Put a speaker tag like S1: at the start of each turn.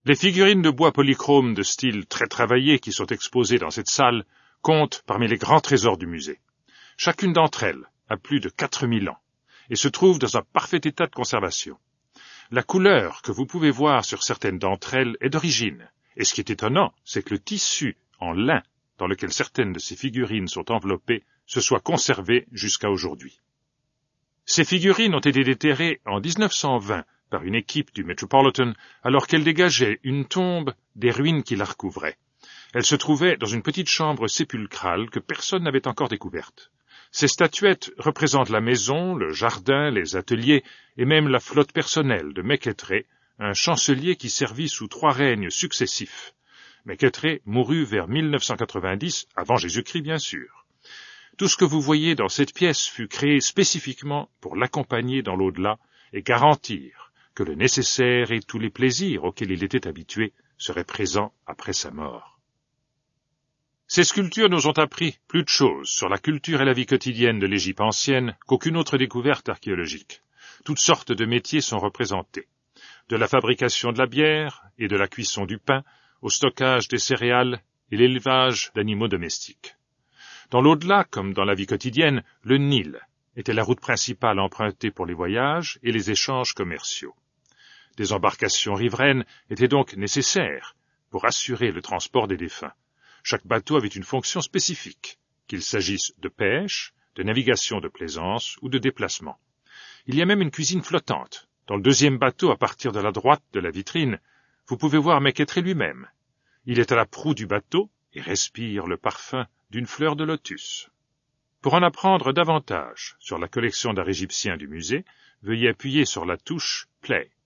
S1: Les figurines de bois polychrome de style très travaillé qui sont exposées dans cette salle comptent parmi les grands trésors du musée. Chacune d'entre elles a plus de 4000 ans et se trouve dans un parfait état de conservation. La couleur que vous pouvez voir sur certaines d'entre elles est d'origine, et ce qui est étonnant, c'est que le tissu en lin dans lequel certaines de ces figurines sont enveloppées se soit conservé jusqu'à aujourd'hui. Ces figurines ont été déterrées en 1920 par une équipe du Metropolitan alors qu'elle dégageait une tombe des ruines qui la recouvraient. Elle se trouvait dans une petite chambre sépulcrale que personne n'avait encore découverte. Ces statuettes représentent la maison, le jardin, les ateliers et même la flotte personnelle de Mekhétrê, un chancelier qui servit sous 3 règnes successifs. Mekhétrê mourut vers 1990, avant Jésus-Christ bien sûr. Tout ce que vous voyez dans cette pièce fut créé spécifiquement pour l'accompagner dans l'au-delà et garantir que le nécessaire et tous les plaisirs auxquels il était habitué seraient présents après sa mort. Ces sculptures nous ont appris plus de choses sur la culture et la vie quotidienne de l'Égypte ancienne qu'aucune autre découverte archéologique. Toutes sortes de métiers sont représentés, de la fabrication de la bière et de la cuisson du pain, au stockage des céréales et l'élevage d'animaux domestiques. Dans l'au-delà, comme dans la vie quotidienne, le Nil était la route principale empruntée pour les voyages et les échanges commerciaux. Des embarcations riveraines étaient donc nécessaires pour assurer le transport des défunts. Chaque bateau avait une fonction spécifique, qu'il s'agisse de pêche, de navigation de plaisance ou de déplacement. Il y a même une cuisine flottante. Dans le 2e bateau, à partir de la droite de la vitrine, vous pouvez voir Mekhétrê lui-même. Il est à la proue du bateau et respire le parfum d'une fleur de lotus. Pour en apprendre davantage sur la collection d'art égyptien du musée, veuillez appuyer sur la touche Play.